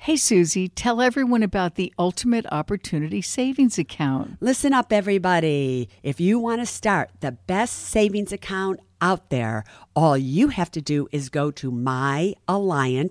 Hey, Susie, tell everyone about the Ultimate Opportunity Savings Account. Listen up, everybody. If you want to start the best savings account out there, all you have to do is go to myalliant,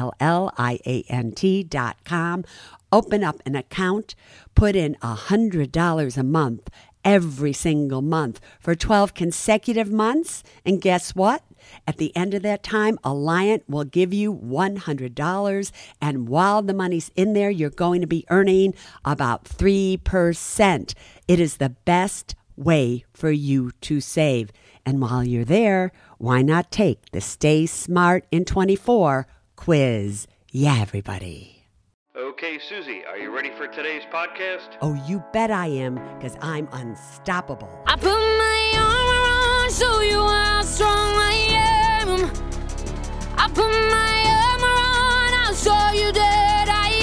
ALLIANT.com, open up an account, put in $100 a month every single month for 12 consecutive months, and guess what? At the end of that time, Alliant will give you $100, and while the money's in there, you're going to be earning about 3%. It is the best way for you to save. And while you're there, why not take the Stay Smart in 24 quiz? Yeah, everybody. Okay, Susie, are you ready for today's podcast? Oh, you bet I am, because I'm unstoppable. I put my armor on, show you how strong I am. I put my armor on, I'll show you that I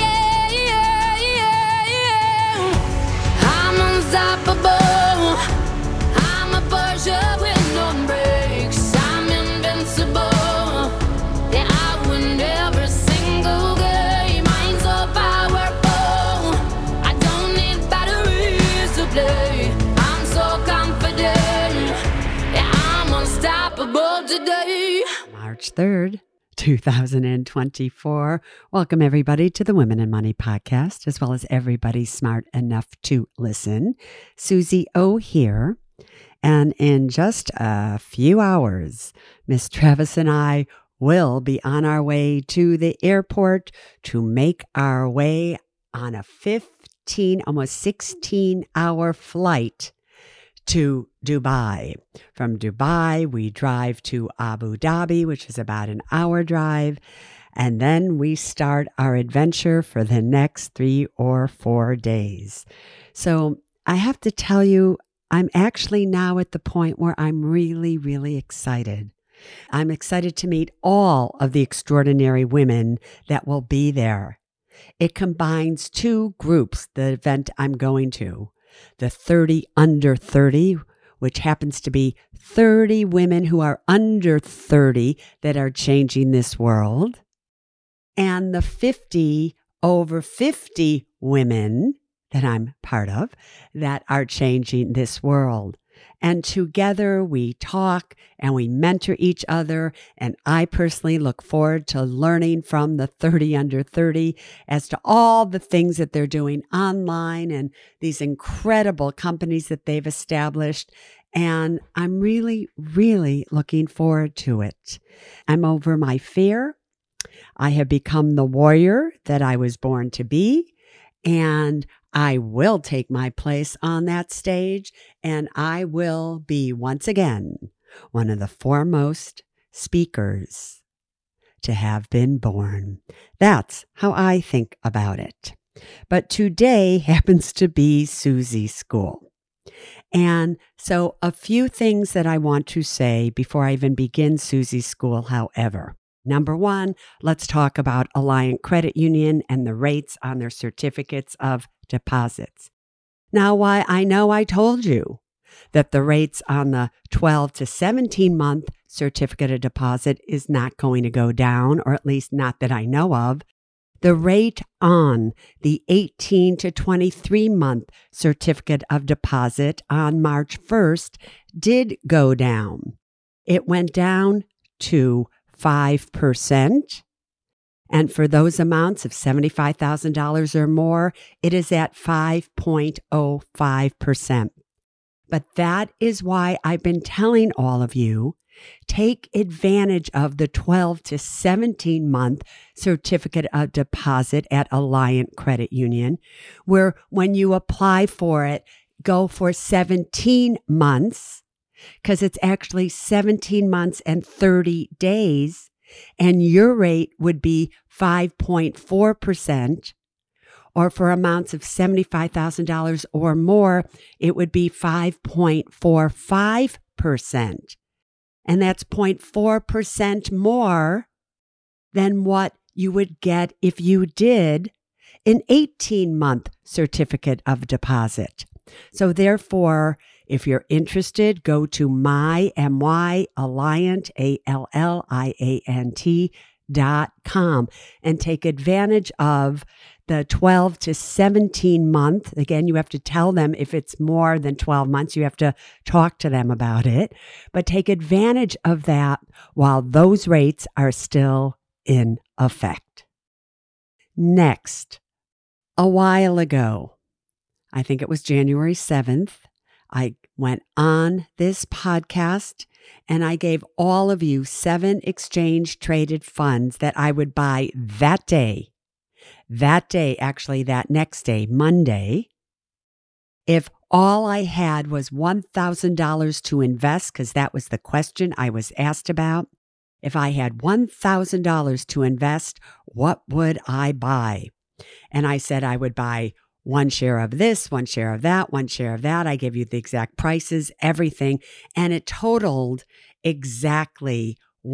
am. I'm unstoppable. I'm a Porsche with no brakes. I'm invincible. Yeah, I win every single game. I'm so powerful. I don't need batteries to play. I'm so confident. Yeah, I'm unstoppable today. March 3rd, 2024. Welcome, everybody, to the Women in Money podcast, as well as everybody smart enough to listen. Susie O here. And in just a few hours, Miss Travis and I will be on our way to the airport to make our way on a 15, almost 16-hour flight to Dubai. From Dubai, we drive to Abu Dhabi, which is about an hour drive, and then we start our adventure for the next 3 or 4 days. So I have to tell you, I'm actually now at the point where I'm really, really excited. I'm excited to meet all of the extraordinary women that will be there. It combines 2 groups, the event I'm going to. The 30 under 30, which happens to be 30 women who are under 30 that are changing this world, and the 50 over 50 women that I'm part of that are changing this world. And together we talk and we mentor each other. And I personally look forward to learning from the 30 under 30 as to all the things that they're doing online and these incredible companies that they've established. And I'm really, really looking forward to it. I'm over my fear. I have become the warrior that I was born to be. And I will take my place on that stage, and I will be once again one of the foremost speakers to have been born. That's how I think about it. But today happens to be Susie's school. And so a few things that I want to say before I even begin Susie's school, however. Number 1, let's talk about Alliant Credit Union and the rates on their certificates of deposits. Now, why I know I told you that the rates on the 12 to 17 month certificate of deposit is not going to go down, or at least not that I know of. The rate on the 18 to 23 month certificate of deposit on March 1st did go down. It went down to 5%. And for those amounts of $75,000 or more, it is at 5.05%. But that is why I've been telling all of you, take advantage of the 12 to 17 month certificate of deposit at Alliant Credit Union, where when you apply for it, go for 17 months, because it's actually 17 months and 30 days, and your rate would be 5.4%, or for amounts of $75,000 or more, it would be 5.45%. And that's 0.4% more than what you would get if you did an 18-month certificate of deposit. So therefore, if you're interested, go to myalliant, womenandmoneypack.com and take advantage of the 12 to 17 month. Again, you have to tell them if it's more than 12 months, you have to talk to them about it, but take advantage of that while those rates are still in effect. Next, a while ago, I think it was January 7th, I went on this podcast and I gave all of you 7 exchange traded funds that I would buy that day, actually that next day, Monday, if all I had was $1,000 to invest, because that was the question I was asked about. If I had $1,000 to invest, what would I buy? And I said I would buy 1 share of this, 1 share of that, 1 share of that. I gave you the exact prices, everything. And it totaled exactly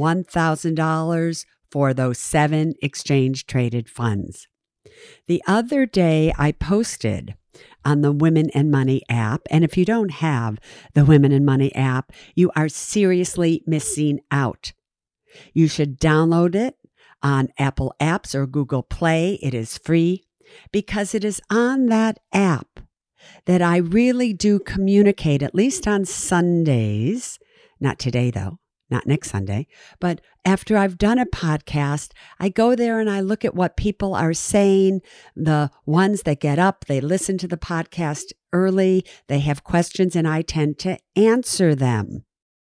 $1,000 for those 7 exchange traded funds. The other day I posted on the Women and Money app. And if you don't have the Women and Money app, you are seriously missing out. You should download it on Apple Apps or Google Play. It is free because it is on that app that I really do communicate, at least on Sundays, not today though, not next Sunday, but after I've done a podcast, I go there and I look at what people are saying. The ones that get up, they listen to the podcast early, they have questions, and I tend to answer them.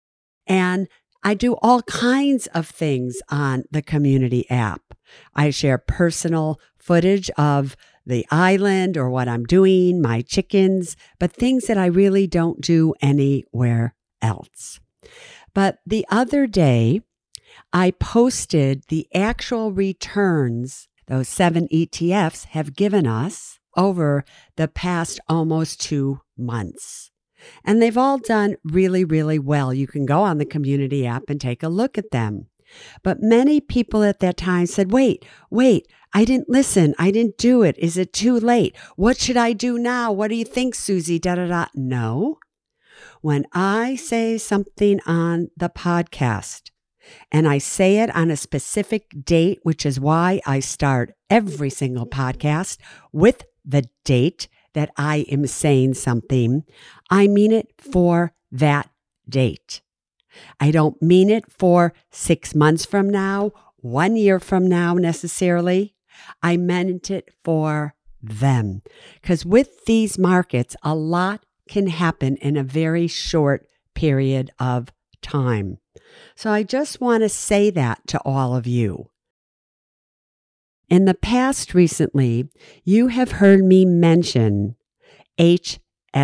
And I do all kinds of things on the community app. I share personal footage of the island or what I'm doing, my chickens, but things that I really don't do anywhere else. But the other day, I posted the actual returns those 7 ETFs have given us over the past almost 2 months. And they've all done really, really well. You can go on the community app and take a look at them. But many people at that time said, wait, I didn't listen. I didn't do it. Is it too late? What should I do now? What do you think, Susie? No. When I say something on the podcast and I say it on a specific date, which is why I start every single podcast with the date that I am saying something, I mean it for that date. I don't mean it for 6 months from now, 1 year from now necessarily. I meant it for them. Because with these markets, a lot can happen in a very short period of time. So I just want to say that to all of you. In the past recently, you have heard me mention HSAs.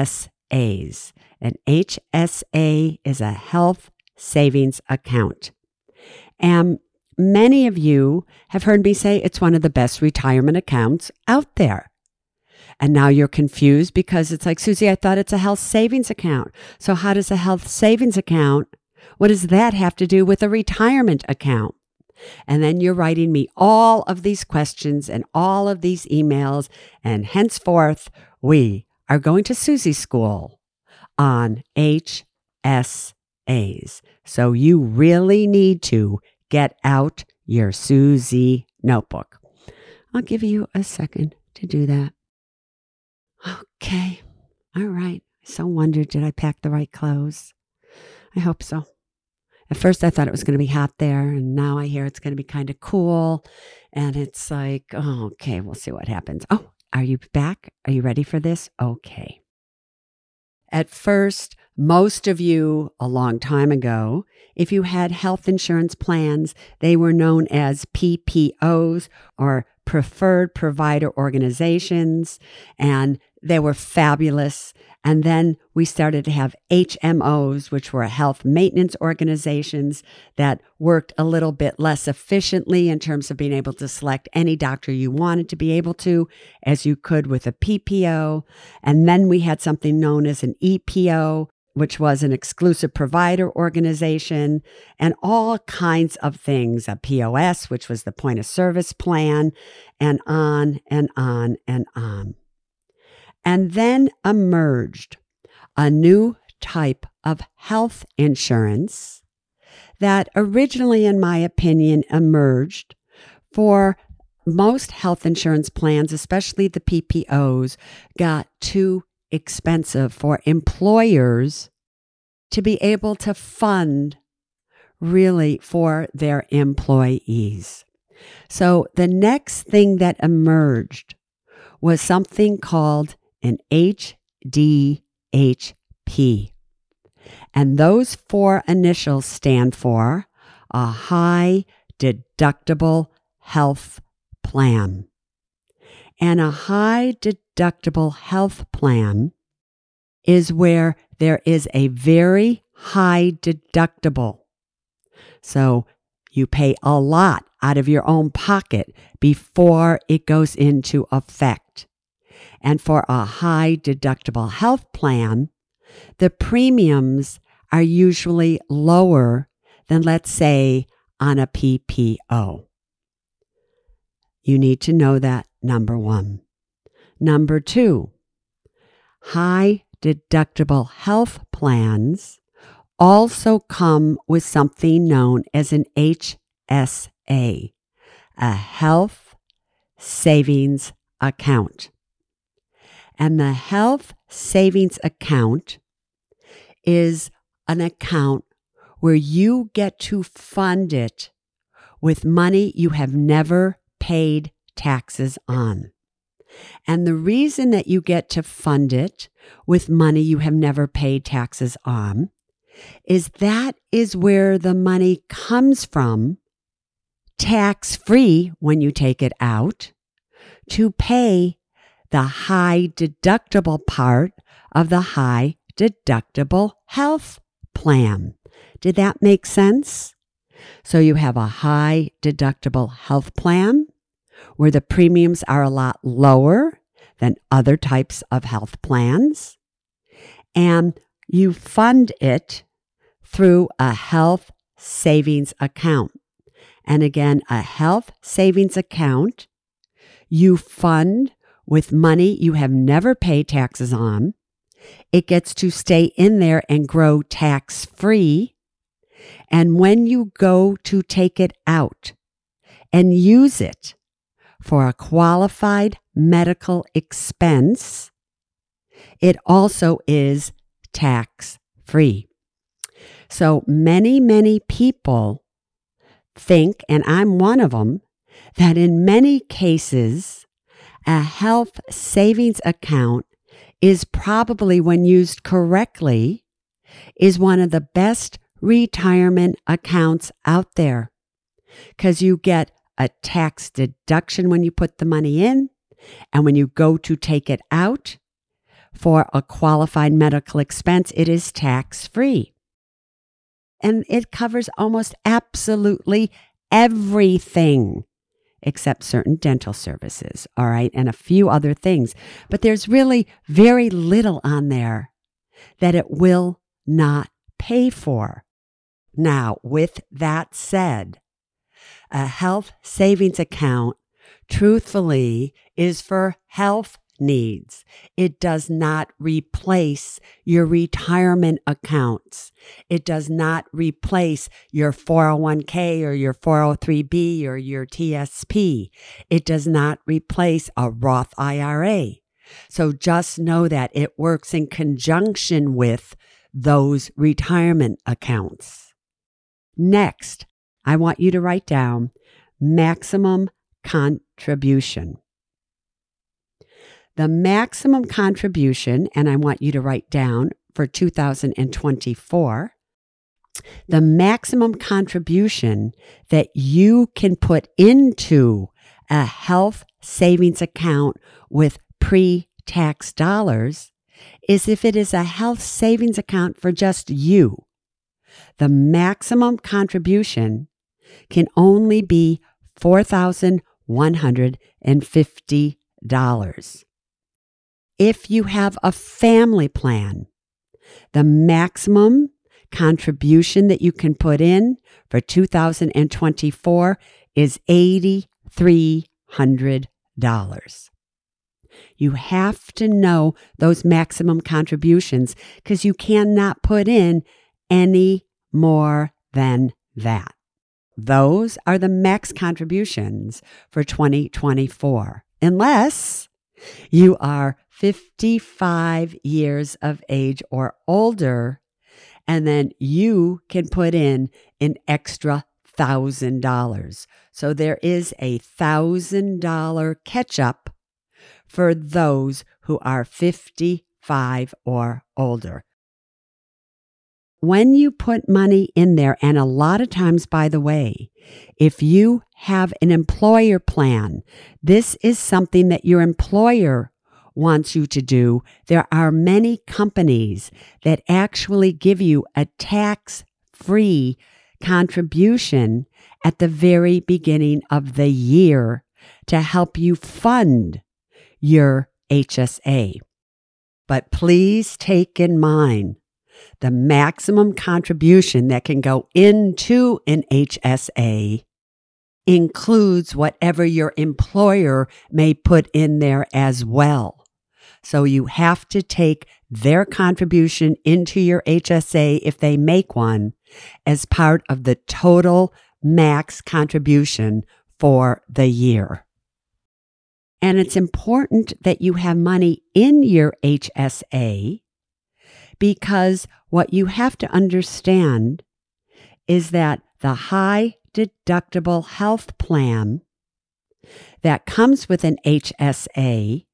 An HSA is a health savings account. And many of you have heard me say it's one of the best retirement accounts out there. And now you're confused because it's like, Susie, I thought it's a health savings account. So how does a health savings account, what does that have to do with a retirement account? And then you're writing me all of these questions and all of these emails. And henceforth, we are going to Susie School on HSAs. So you really need to get out your Susie notebook. I'll give you a second to do that. Okay. All right. I so wondered, did I pack the right clothes? I hope so. At first I thought it was going to be hot there, and now I hear it's going to be kind of cool. And it's like, oh, okay, we'll see what happens. Oh, are you back? Are you ready for this? Okay. At first, most of you a long time ago, if you had health insurance plans, they were known as PPOs or Preferred Provider Organizations, and they were fabulous. And then we started to have HMOs, which were health maintenance organizations that worked a little bit less efficiently in terms of being able to select any doctor you wanted to be able to, as you could with a PPO. And then we had something known as an EPO, which was an exclusive provider organization, and all kinds of things, a POS, which was the point of service plan, and on and on and on. And then emerged a new type of health insurance that originally, in my opinion, emerged for most health insurance plans, especially the PPOs, got too expensive for employers to be able to fund really for their employees. So the next thing that emerged was something called an HDHP. And those 4 initials stand for a high deductible health plan. And a high deductible health plan is where there is a very high deductible. So you pay a lot out of your own pocket before it goes into effect. And for a high deductible health plan, the premiums are usually lower than, let's say, on a PPO. You need to know that, number 1. Number 2, high deductible health plans also come with something known as an HSA, a health savings account. And the health savings account is an account where you get to fund it with money you have never paid taxes on. And the reason that you get to fund it with money you have never paid taxes on is that is where the money comes from, tax-free when you take it out, to pay the high deductible part of the high deductible health plan. Did that make sense? So you have a high deductible health plan where the premiums are a lot lower than other types of health plans, and you fund it through a health savings account. And again, a health savings account you fund with money you have never paid taxes on. It gets to stay in there and grow tax-free. And when you go to take it out and use it for a qualified medical expense, it also is tax-free. So many people think, and I'm one of them, that in many cases, a health savings account is probably, when used correctly, is one of the best retirement accounts out there, because you get a tax deduction when you put the money in, and when you go to take it out for a qualified medical expense, it is tax-free. And it covers almost absolutely everything except certain dental services, all right, and a few other things. But there's really very little on there that it will not pay for. Now, with that said, a health savings account, truthfully, is for health needs. It does not replace your retirement accounts. It does not replace your 401k or your 403b or your TSP. It does not replace a Roth IRA. So just know that it works in conjunction with those retirement accounts. Next, I want you to write down maximum contribution. The maximum contribution, and I want you to write down for 2024, the maximum contribution that you can put into a health savings account with pre-tax dollars is if it is a health savings account for just you. The maximum contribution can only be $4,150. If you have a family plan, the maximum contribution that you can put in for 2024 is $8,300. You have to know those maximum contributions because you cannot put in any more than that. Those are the max contributions for 2024, unless you are 55 years of age or older, and then you can put in an extra $1,000. So there is a $1,000 catch-up for those who are 55 or older. When you put money in there, and a lot of times, by the way, if you have an employer plan, this is something that your employer wants you to do. There are many companies that actually give you a tax-free contribution at the very beginning of the year to help you fund your HSA. But please take in mind, the maximum contribution that can go into an HSA includes whatever your employer may put in there as well. So you have to take their contribution into your HSA, if they make one, as part of the total max contribution for the year. And it's important that you have money in your HSA, because what you have to understand is that the high deductible health plan that comes with an HSA,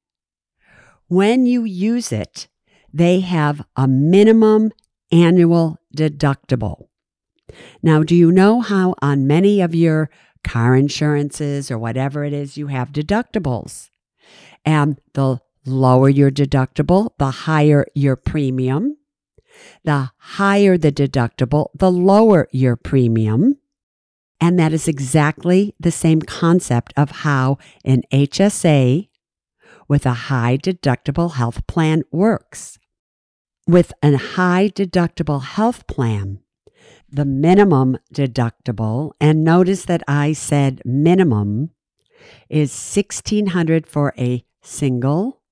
when you use it, they have a minimum annual deductible. Now, do you know how on many of your car insurances or whatever it is, you have deductibles? And the lower your deductible, the higher your premium. The higher the deductible, the lower your premium. And that is exactly the same concept of how an HSA with a high deductible health plan works. With a high deductible health plan, the minimum deductible, and notice that I said minimum, is $1,600 for a single,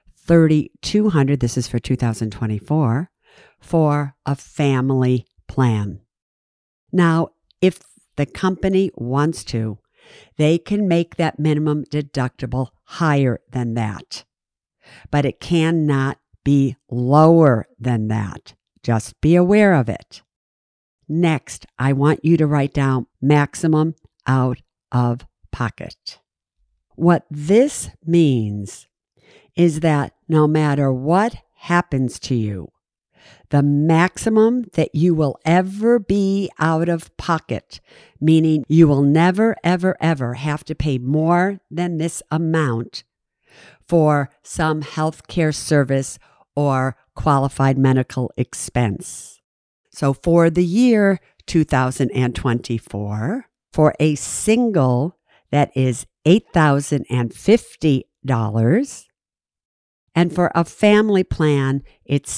$3,200, this is for 2024, for a family plan. Now, if the company wants to, they can make that minimum deductible higher than that, but it cannot be lower than that. Just be aware of it. Next, I want you to write down maximum out of pocket. What this means is that no matter what happens to you, the maximum that you will ever be out of pocket, meaning you will never, ever, ever have to pay more than this amount for some healthcare service or qualified medical expense. So for the year 2024, for a single, that is $8,050. And for a family plan, it's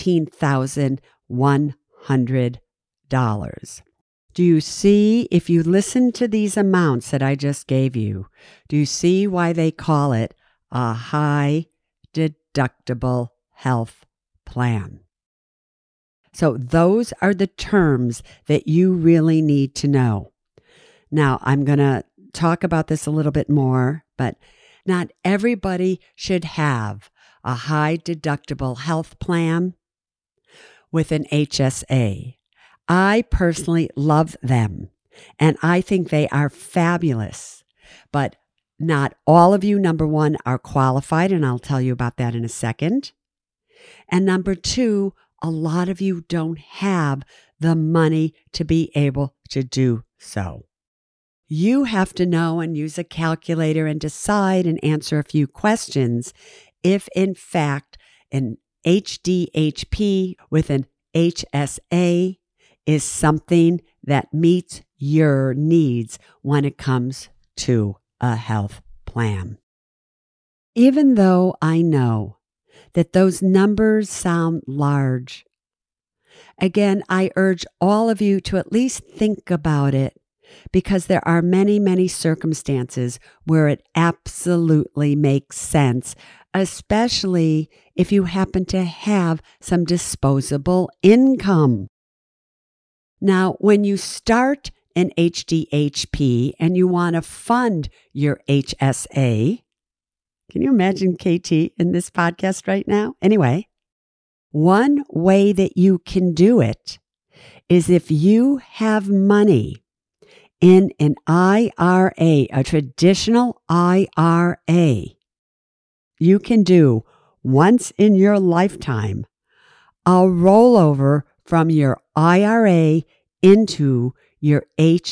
$16,100. Do you see, if you listen to these amounts that I just gave you, do you see why they call it a high deductible health plan? So those are the terms that you really need to know. Now, I'm going to talk about this a little bit more, but not everybody should have a high deductible health plan with an HSA. I personally love them, and I think they are fabulous. But not all of you, number one, are qualified, and I'll tell you about that in a second. And number two, a lot of you don't have the money to be able to do so. You have to know and use a calculator and decide and answer a few questions if, in fact, an HDHP with an HSA is something that meets your needs when it comes to a health plan. Even though I know that those numbers sound large, again, I urge all of you to at least think about it, because there are many, many circumstances where it absolutely makes sense, especially if you happen to have some disposable income. Now, when you start an HDHP and you want to fund your HSA, can you imagine KT in this podcast right now? Anyway, one way that you can do it is if you have money in an IRA, a traditional IRA, you can do once in your lifetime a rollover from your IRA into your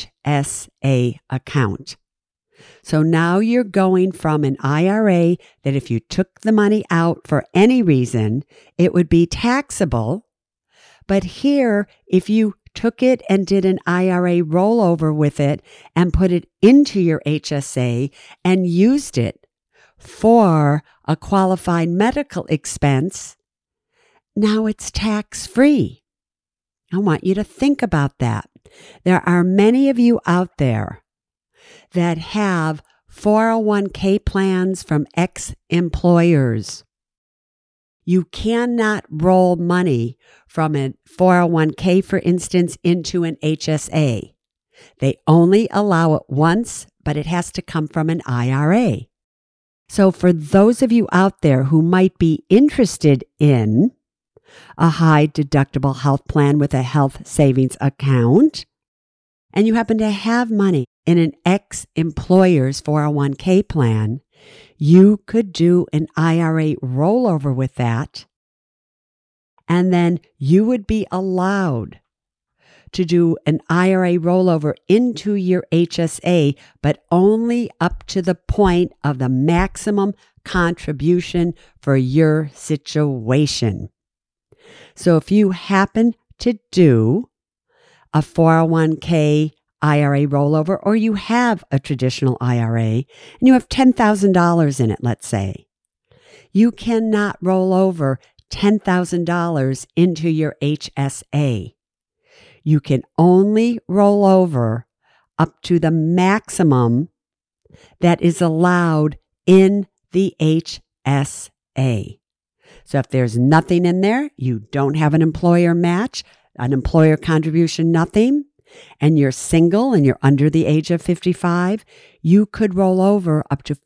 HSA account. So now you're going from an IRA that if you took the money out for any reason, it would be taxable. But here, if you took it and did an IRA rollover with it and put it into your HSA and used it for a qualified medical expense, now it's tax-free. I want you to think about that. There are many of you out there that have 401k plans from ex-employers. You cannot roll money from a 401k, for instance, into an HSA. They only allow it once, but it has to come from an IRA. So for those of you out there who might be interested in a high deductible health plan with a health savings account, and you happen to have money in an ex-employer's 401k plan, you could do an IRA rollover with that, and then you would be allowed to do an IRA rollover into your HSA, but only up to the point of the maximum contribution for your situation. So if you happen to do a 401k IRA rollover, or you have a traditional IRA and you have $10,000 in it, let's say, you cannot roll over $10,000 into your HSA. You can only roll over up to the maximum that is allowed in the HSA. So if there's nothing in there, you don't have an employer match, an employer contribution, nothing, and you're single and you're under the age of 55, you could roll over up to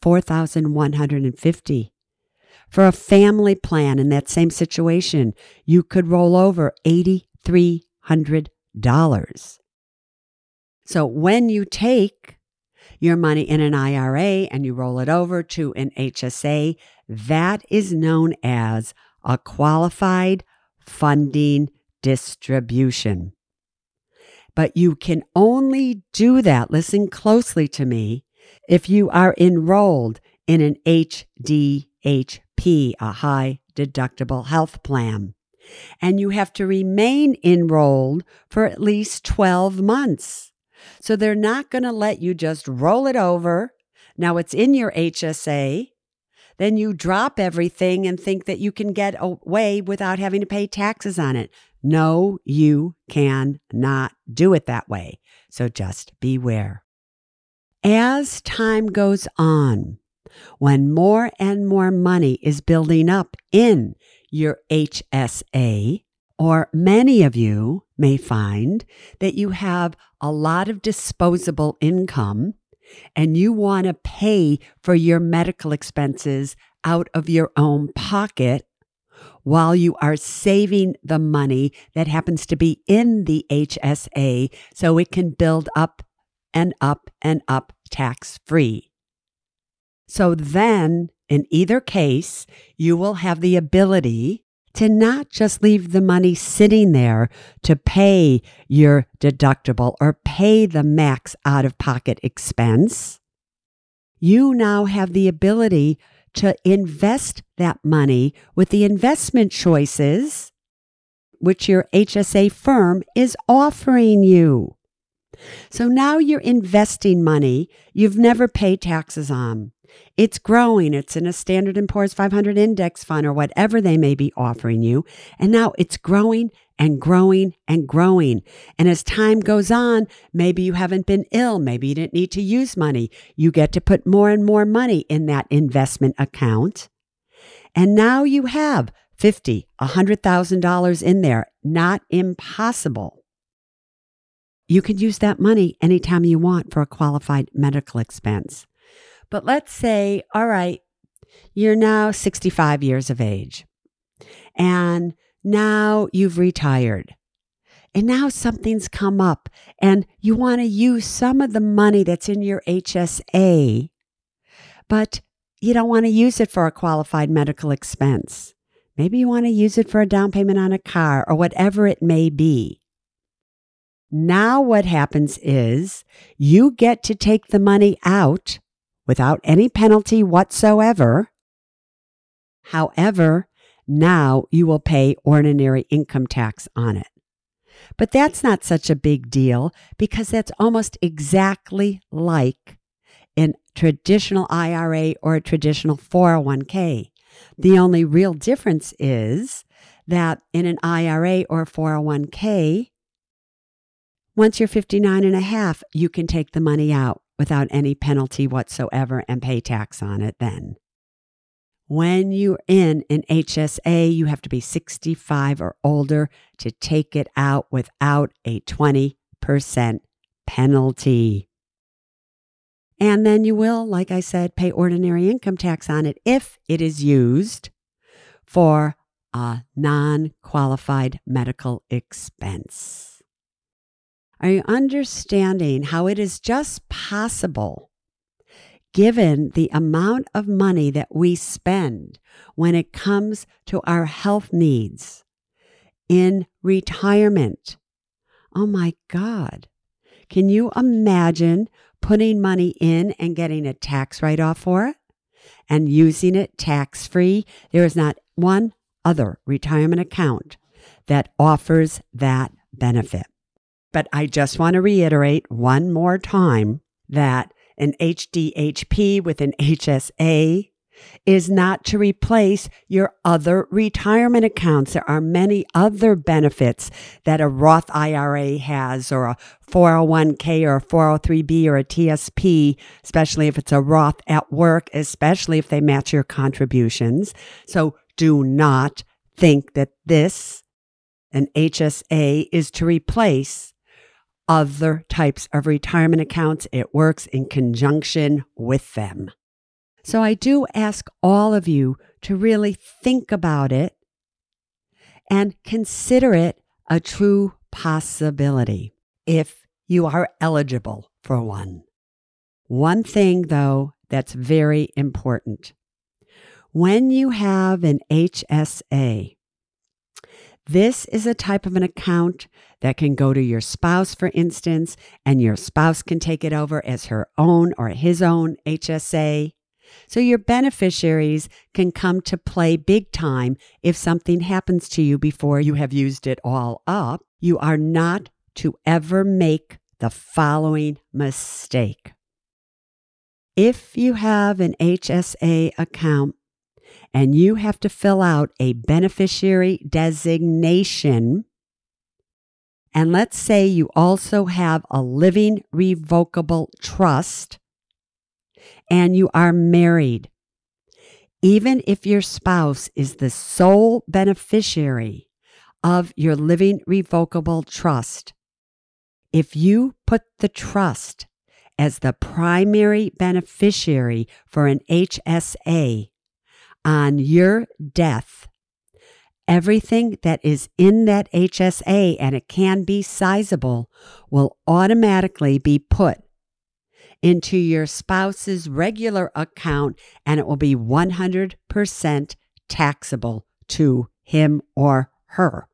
$4,150. For a family plan in that same situation, you could roll over $8,300. So when you take your money in an IRA and you roll it over to an HSA, that is known as a qualified funding distribution. But you can only do that, listen closely to me, if you are enrolled in an HDHP, a high deductible health plan. And you have to remain enrolled for at least 12 months. So they're not going to let you just roll it over. Now it's in your HSA. Then you drop everything and think that you can get away without having to pay taxes on it. No, you cannot do it that way. So just beware. As time goes on, when more and more money is building up in your HSA, or many of you may find that you have a lot of disposable income and you want to pay for your medical expenses out of your own pocket while you are saving the money that happens to be in the HSA so it can build up and up and up tax-free. So then, in either case, you will have the ability to not just leave the money sitting there to pay your deductible or pay the max out-of-pocket expense. You now have the ability to invest that money with the investment choices which your HSA firm is offering you. So now you're investing money you've never paid taxes on. It's growing. It's in a Standard & Poor's 500 index fund or whatever they may be offering you. And now it's growing and growing and growing. And as time goes on, maybe you haven't been ill. Maybe you didn't need to use money. You get to put more and more money in that investment account. And now you have $50,000, $100,000 in there. Not impossible. you can use that money anytime you want for a qualified medical expense. But let's say, all right, you're now 65 years of age and now you've retired and now something's come up and you want to use some of the money that's in your HSA, but you don't want to use it for a qualified medical expense. Maybe you want to use it for a down payment on a car or whatever it may be. Now what happens is you get to take the money out without any penalty whatsoever. However, now you will pay ordinary income tax on it. But that's not such a big deal because that's almost exactly like a traditional IRA or a traditional 401k. The only real difference is that in an IRA or 401k, once you're 59 and a half, you can take the money out without any penalty whatsoever and pay tax on it then. When you're in an HSA, you have to be 65 or older to take it out without a 20% penalty. And then you will, like I said, pay ordinary income tax on it if it is used for a non-qualified medical expense. Are you understanding how it is just possible, given the amount of money that we spend when it comes to our health needs in retirement? Oh my God. Can you imagine putting money in and getting a tax write-off for it and using it tax-free? There is not one other retirement account that offers that benefit. But I just want to reiterate one more time that an HDHP with an HSA is not to replace your other retirement accounts. There are many other benefits that a Roth IRA has, or a 401k or a 403b or a TSP, especially if it's a Roth at work, especially if they match your contributions. So do not think that an HSA, is to replace other types of retirement accounts. It works in conjunction with them. So I do ask all of you to really think about it and consider it a true possibility if you are eligible for one. One thing, though, that's very important. When you have an HSA, this is a type of an account that can go to your spouse, for instance, and your spouse can take it over as her own or his own HSA. So your beneficiaries can come to play big time if something happens to you before you have used it all up. You are not to ever make the following mistake. If you have an HSA account and you have to fill out a beneficiary designation, and let's say you also have a living revocable trust, and you are married, even if your spouse is the sole beneficiary of your living revocable trust, if you put the trust as the primary beneficiary for an HSA on your death, everything that is in that HSA, and it can be sizable, will automatically be put into your spouse's regular account, and it will be 100% taxable to him or her.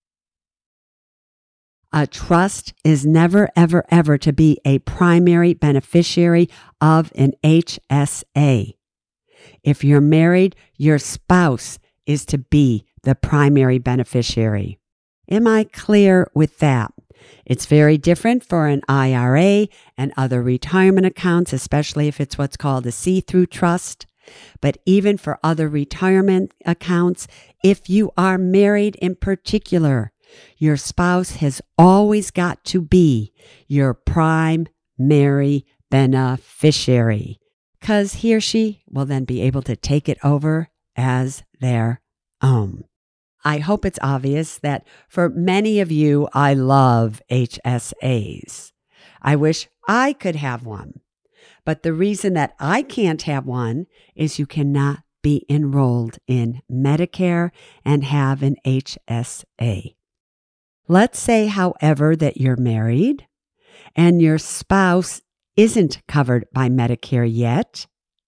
A trust is never, ever, ever to be a primary beneficiary of an HSA. If you're married, your spouse is to be the primary beneficiary. Am I clear with that? It's very different for an IRA and other retirement accounts, especially if it's what's called a see-through trust. But even for other retirement accounts, if you are married in particular, your spouse has always got to be your primary beneficiary, because he or she will then be able to take it over as their own. I hope it's obvious that for many of you, I love HSAs. I wish I could have one. But the reason that I can't have one is you cannot be enrolled in Medicare and have an HSA. Let's say, however, that you're married and your spouse isn't covered by Medicare yet.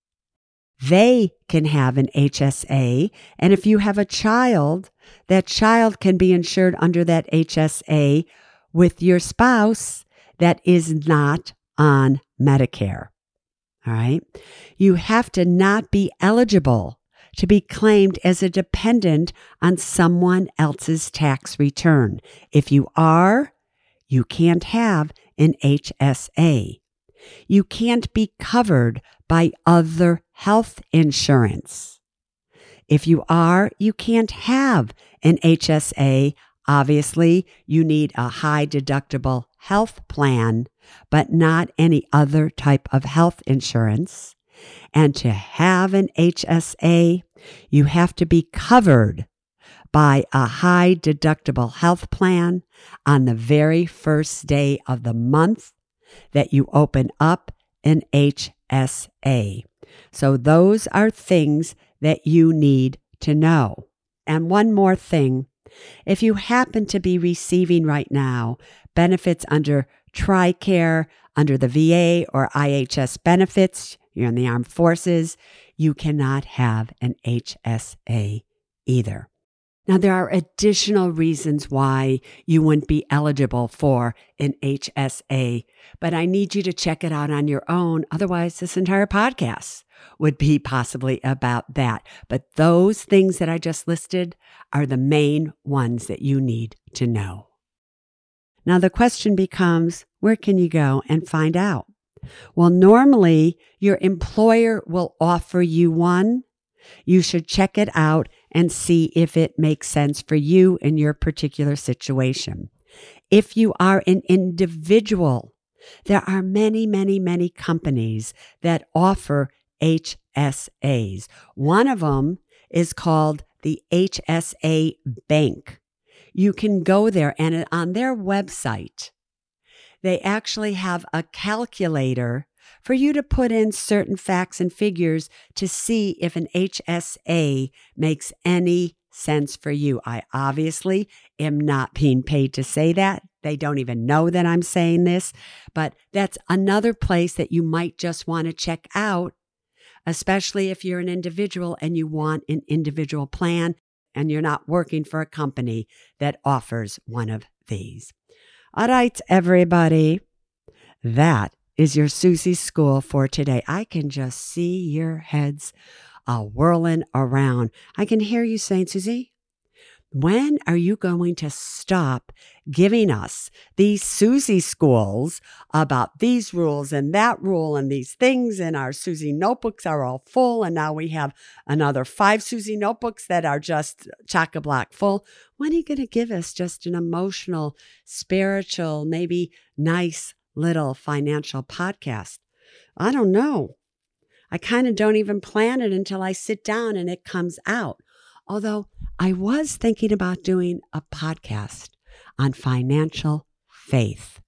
They can have an HSA, and if you have a child, that child can be insured under that HSA with your spouse that is not on Medicare. All right. You have to not be eligible to be claimed as a dependent on someone else's tax return. If you are, you can't have an HSA. You can't be covered by other health insurance. If you are, you can't have an HSA. Obviously, you need a high deductible health plan, but not any other type of health insurance. And to have an HSA, you have to be covered by a high deductible health plan on the very first day of the month that you open up an HSA. So those are things that you need to know. And one more thing, if you happen to be receiving right now benefits under TRICARE, under the VA or IHS benefits, you're in the armed forces, you cannot have an HSA either. Now, there are additional reasons why you wouldn't be eligible for an HSA, but I need you to check it out on your own. Otherwise, this entire podcast would be possibly about that. But those things that I just listed are the main ones that you need to know. Now, the question becomes, where can you go and find out? Well, normally your employer will offer you one. You should check it out and see if it makes sense for you in your particular situation. If you are an individual, there are many, many, many companies that offer HSAs. One of them is called the HSA Bank. You can go there, and on their website, they actually have a calculator for you to put in certain facts and figures to see if an HSA makes any sense for you. I obviously am not being paid to say that. They don't even know that I'm saying this, but that's another place that you might just want to check out, especially if you're an individual and you want an individual plan and you're not working for a company that offers one of these. All right, everybody, that is your Susie School for today. I can just see your heads whirling around. I can hear you saying, Susie, when are you going to stop giving us these Susie schools about these rules and that rule and these things? And our Susie notebooks are all full. And now we have another 5 Susie notebooks that are just chock-a-block full. When are you going to give us just an emotional, spiritual, maybe nice little financial podcast? I don't know. I kind of don't even plan it until I sit down and it comes out. Although I was thinking about doing a podcast on financial faith.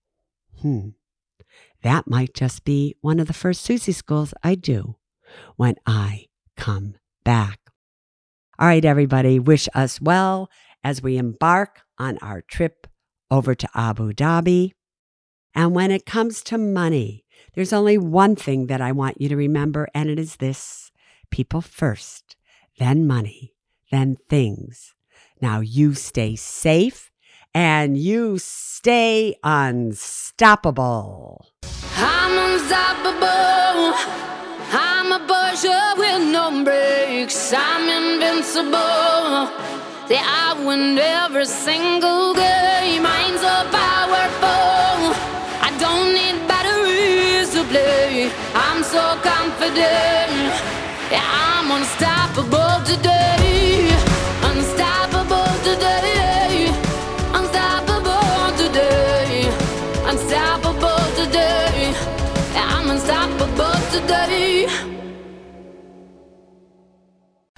That might just be one of the first Susie schools I do when I come back. All right, everybody, wish us well as we embark on our trip over to Abu Dhabi. And when it comes to money, there's only one thing that I want you to remember, and it is this: people first, then money, then things. Now you stay safe and you stay unstoppable. I'm unstoppable. I'm a Porsche with no brakes. I'm invincible. Say I win every single game. I'm so powerful. I don't need batteries to play. I'm so confident. Yeah, I'm unstoppable today. Unstoppable today. Unstoppable today. Unstoppable today. Yeah, I'm unstoppable today.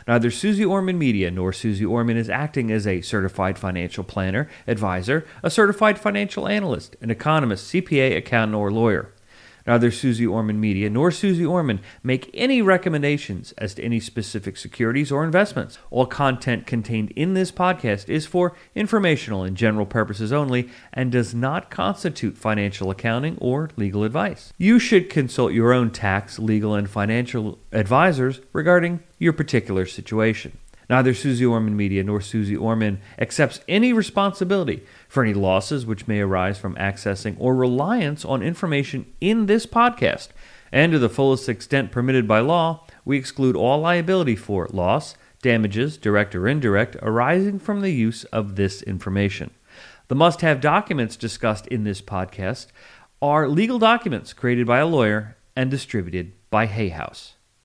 Neither Susie Orman Media nor Susie Orman is acting as a certified financial planner, advisor, a certified financial analyst, an economist, CPA, accountant, or lawyer. Neither Susie Orman Media nor Susie Orman make any recommendations as to any specific securities or investments. All content contained in this podcast is for informational and general purposes only and does not constitute financial accounting or legal advice. You should consult your own tax, legal, and financial advisors regarding your particular situation. Neither Susie Orman Media nor Susie Orman accepts any responsibility for any losses which may arise from accessing or reliance on information in this podcast. And to the fullest extent permitted by law, we exclude all liability for loss, damages, direct or indirect, arising from the use of this information. The must-have documents discussed in this podcast are legal documents created by a lawyer and distributed by Hay House.